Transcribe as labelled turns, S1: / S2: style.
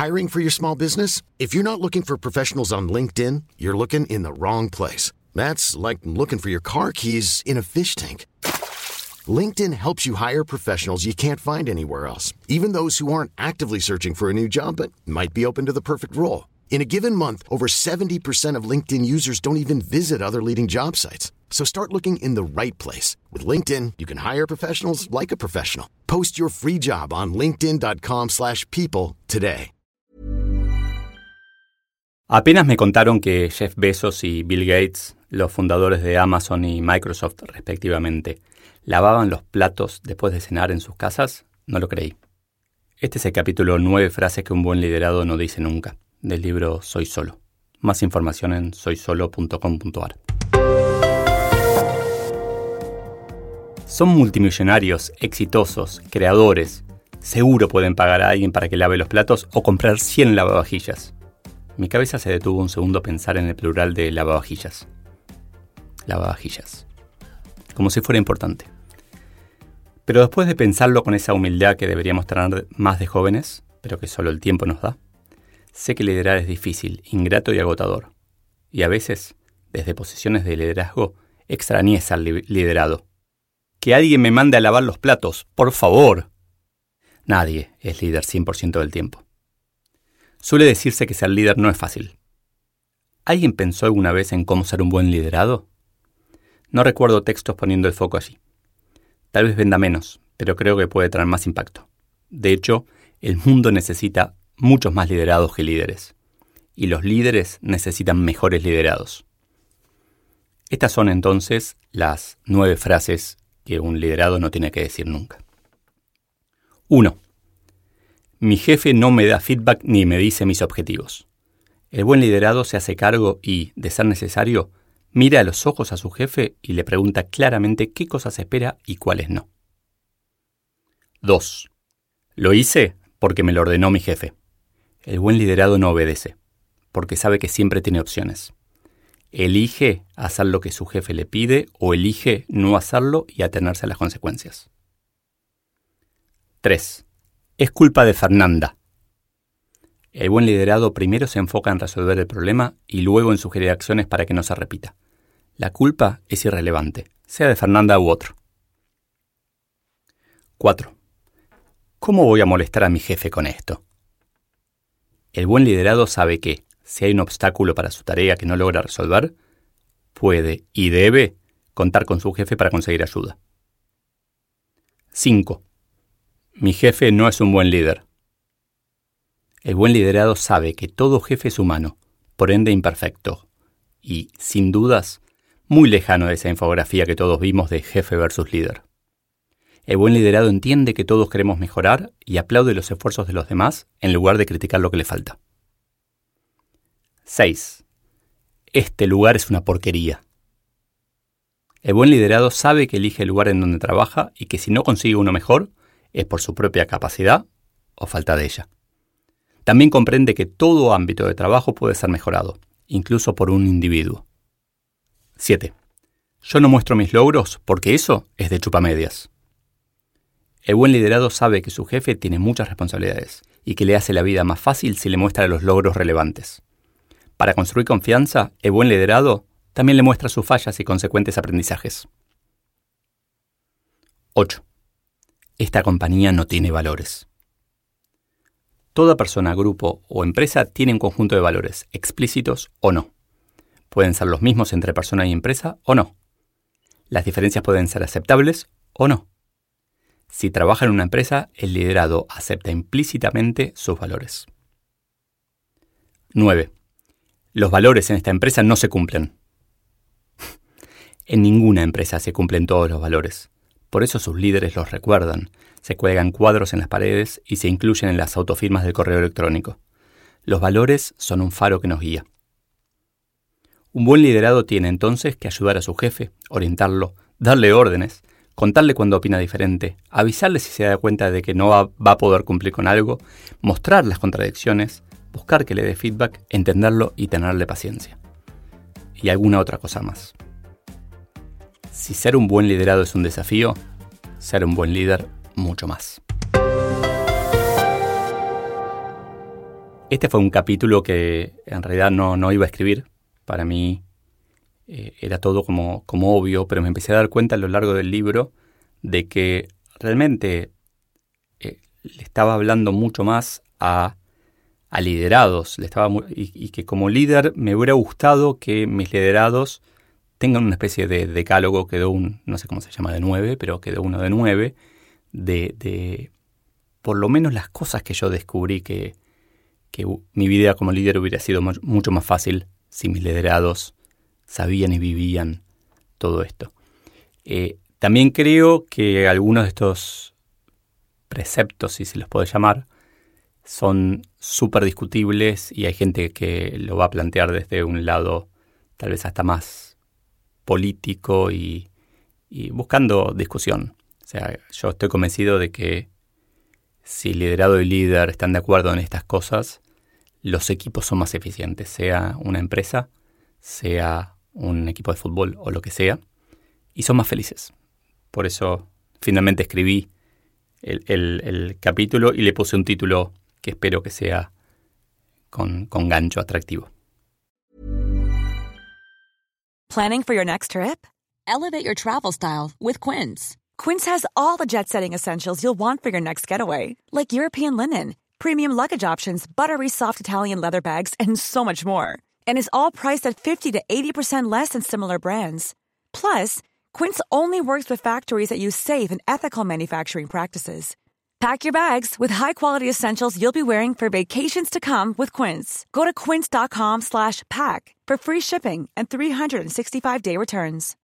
S1: Hiring for your small business? If you're not looking for professionals on LinkedIn, you're looking in the wrong place. That's like looking for your car keys in a fish tank. LinkedIn helps you hire professionals you can't find anywhere else, even those who aren't actively searching for a new job but might be open to the perfect role. In a given month, over 70% of LinkedIn users don't even visit other leading job sites. So start looking in the right place. With LinkedIn, you can hire professionals like a professional. Post your free job on linkedin.com/people today.
S2: Apenas me contaron que Jeff Bezos y Bill Gates, los fundadores de Amazon y Microsoft respectivamente, lavaban los platos después de cenar en sus casas, no lo creí. Este es el capítulo 9 frases que un buen liderado no dice nunca, del libro Soy Solo. Más información en soysolo.com.ar. Son multimillonarios, exitosos, creadores. Seguro pueden pagar a alguien para que lave los platos o comprar 100 lavavajillas. Mi cabeza se detuvo un segundo a pensar en el plural de lavavajillas. Lavavajillas. Como si fuera importante. Pero después de pensarlo con esa humildad que deberíamos tener más de jóvenes, pero que solo el tiempo nos da, sé que liderar es difícil, ingrato y agotador. Y a veces, desde posiciones de liderazgo, extrañé ser liderado. Que alguien me mande a lavar los platos, por favor. Nadie es líder 100% del tiempo. Suele decirse que ser líder no es fácil. ¿Alguien pensó alguna vez en cómo ser un buen liderado? No recuerdo textos poniendo el foco allí. Tal vez venda menos, pero creo que puede traer más impacto. De hecho, el mundo necesita muchos más liderados que líderes. Y los líderes necesitan mejores liderados. Estas son entonces las 9 frases que un liderado no tiene que decir nunca. 1. Mi jefe no me da feedback ni me dice mis objetivos. El buen liderado se hace cargo y, de ser necesario, mira a los ojos a su jefe y le pregunta claramente qué cosas espera y cuáles no. 2. Lo hice porque me lo ordenó mi jefe. El buen liderado no obedece, porque sabe que siempre tiene opciones. Elige hacer lo que su jefe le pide o elige no hacerlo y atenerse a las consecuencias. 3. Es culpa de Fernanda. El buen liderado primero se enfoca en resolver el problema y luego en sugerir acciones para que no se repita. La culpa es irrelevante, sea de Fernanda u otro. 4. ¿Cómo voy a molestar a mi jefe con esto? El buen liderado sabe que, si hay un obstáculo para su tarea que no logra resolver, puede y debe contar con su jefe para conseguir ayuda. 5. Mi jefe no es un buen líder. El buen liderado sabe que todo jefe es humano, por ende imperfecto, y, sin dudas, muy lejano de esa infografía que todos vimos de jefe versus líder. El buen liderado entiende que todos queremos mejorar y aplaude los esfuerzos de los demás en lugar de criticar lo que le falta. 6. Este lugar es una porquería. El buen liderado sabe que elige el lugar en donde trabaja y que si no consigue uno mejor, es por su propia capacidad o falta de ella. También comprende que todo ámbito de trabajo puede ser mejorado, incluso por un individuo. 7. Yo no muestro mis logros porque eso es de chupamedias. El buen liderado sabe que su jefe tiene muchas responsabilidades y que le hace la vida más fácil si le muestra los logros relevantes. Para construir confianza, el buen liderado también le muestra sus fallas y consecuentes aprendizajes. 8. Esta compañía no tiene valores. Toda persona, grupo o empresa tiene un conjunto de valores, explícitos o no. Pueden ser los mismos entre persona y empresa o no. Las diferencias pueden ser aceptables o no. Si trabaja en una empresa, el liderado acepta implícitamente sus valores. 9. Los valores en esta empresa no se cumplen. En ninguna empresa se cumplen todos los valores. Por eso sus líderes los recuerdan, se cuelgan cuadros en las paredes y se incluyen en las autofirmas del correo electrónico. Los valores son un faro que nos guía. Un buen liderado tiene entonces que ayudar a su jefe, orientarlo, darle órdenes, contarle cuando opina diferente, avisarle si se da cuenta de que no va a poder cumplir con algo, mostrar las contradicciones, buscar que le dé feedback, entenderlo y tenerle paciencia. Y alguna otra cosa más. Si ser un buen liderado es un desafío, ser un buen líder mucho más. Este fue un capítulo que en realidad no iba a escribir. Para mí era todo como obvio, pero me empecé a dar cuenta a lo largo del libro de que realmente le estaba hablando mucho más a liderados. Y que como líder me hubiera gustado que mis liderados tengan una especie de decálogo, no sé cómo se llama de 9, pero quedó uno de 9, de por lo menos las cosas que yo descubrí que mi vida como líder hubiera sido mucho más fácil si mis liderados sabían y vivían todo esto. También creo que algunos de estos preceptos, si se los puede llamar, son súper discutibles y hay gente que lo va a plantear desde un lado tal vez hasta más político y buscando discusión. O sea, yo estoy convencido de que si liderado y líder están de acuerdo en estas cosas, los equipos son más eficientes, sea una empresa, sea un equipo de fútbol o lo que sea, y son más felices. Por eso finalmente escribí el capítulo y le puse un título que espero que sea con gancho atractivo.
S3: Planning for your next trip? Elevate your travel style with Quince. Quince has all the jet-setting essentials you'll want for your next getaway, like European linen, premium luggage options, buttery soft Italian leather bags, and so much more. And is all priced at 50 to 80% less than similar brands. Plus, Quince only works with factories that use safe and ethical manufacturing practices. Pack your bags with high-quality essentials you'll be wearing for vacations to come with Quince. Go to quince.com/pack for free shipping and 365-day returns.